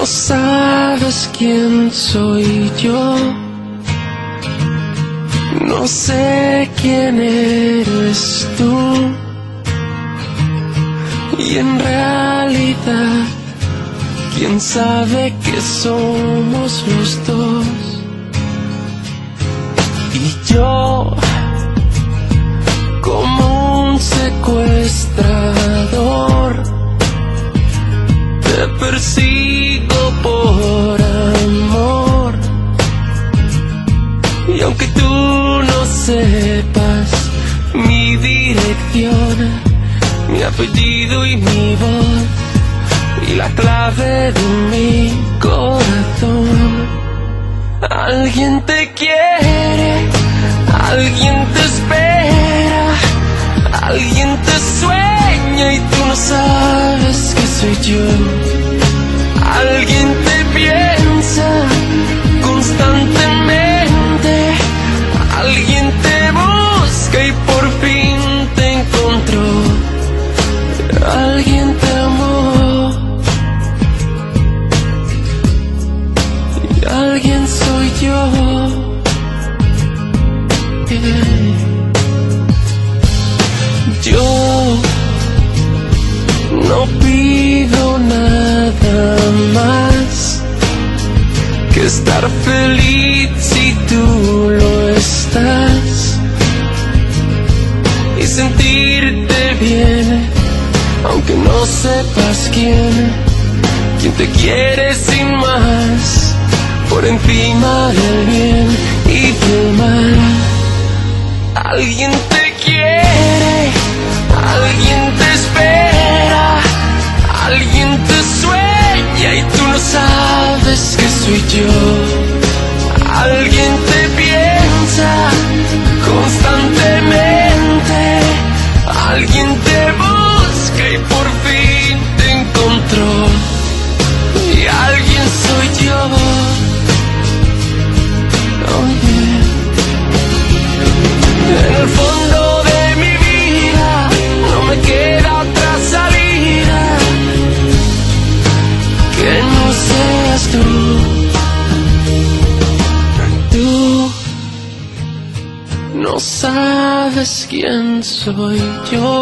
No sabes quién soy yo, no sé quién eres tú, y en realidad, quién sabe que somos los dos. Y yo, como un secuestrador, te persigo por amor. Y aunque tú no sepas mi dirección, mi apellido y mi voz, y la clave de mi corazón, alguien te quiere, alguien te espera, alguien te sueña y tú no sabes que soy yo. Alguien te piensa constantemente, alguien te busca y por fin te encontró. Alguien te amó y alguien soy yo. Yo no pido nada más que estar feliz si tú lo estás, y sentirte bien aunque no sepas quién te quiere sin más, por encima del bien y del mal. Alguien te quiere, alguien te espera, alguien te sueña y tú no sabes que soy yo. Alguien te piensa constantemente, alguien te busca y por fin te encontró. Y alguien soy yo. Oh, yeah. En el fondo de mi vida no me queda otra salida que no seas tú. Tú no sabes quién soy yo,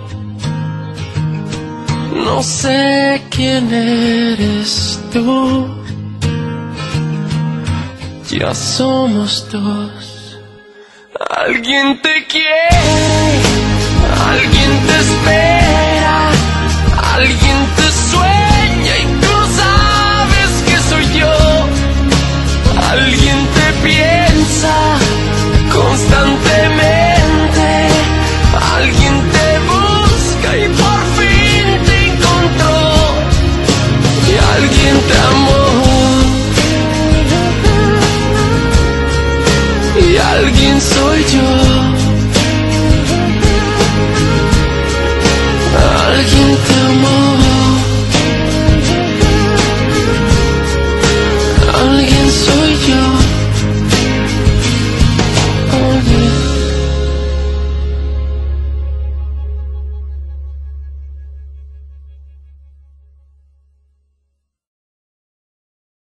no sé quién eres tú. Ya somos dos. Alguien te quiere, alguien te espera, alguien te sueña y tú sabes que soy yo. Alguien te piensa constantemente, alguien te busca y por fin te encontró. Y alguien te amó. Y alguien soy yo. Alguien te amó. Alguien